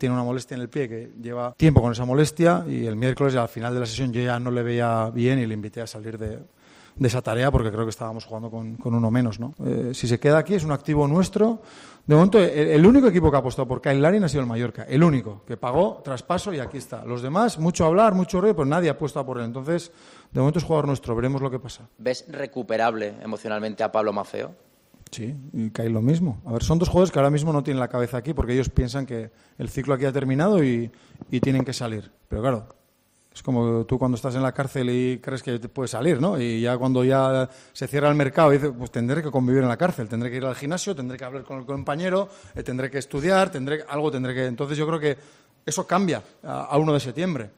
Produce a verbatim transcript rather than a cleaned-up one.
tiene una molestia en el pie que lleva tiempo con esa molestia y el miércoles al final de la sesión yo ya no le veía bien y le invité a salir de, de esa tarea porque creo que estábamos jugando con, con uno menos, ¿no? Eh, si se queda aquí es un activo nuestro. De momento, el, el único equipo que ha apostado por Kyle Larin ha sido el Mallorca, el único, que pagó traspaso y aquí está. Los demás, mucho hablar, mucho rollo, pues nadie ha apostado por él. Entonces, de momento es jugador nuestro, veremos lo que pasa. ¿Ves recuperable emocionalmente a Pablo Maffeo? Sí, y Kyle lo mismo. A ver, son dos jugadores que ahora mismo no tienen la cabeza aquí porque ellos piensan que el ciclo aquí ha terminado y, y tienen que salir. Pero claro, es como tú cuando estás en la cárcel y crees que te puedes salir, ¿no? Y ya cuando ya se cierra el mercado, dices, pues tendré que convivir en la cárcel, tendré que ir al gimnasio, tendré que hablar con el compañero, eh, tendré que estudiar, tendré algo tendré que... Entonces yo creo que eso cambia a, a uno de septiembre.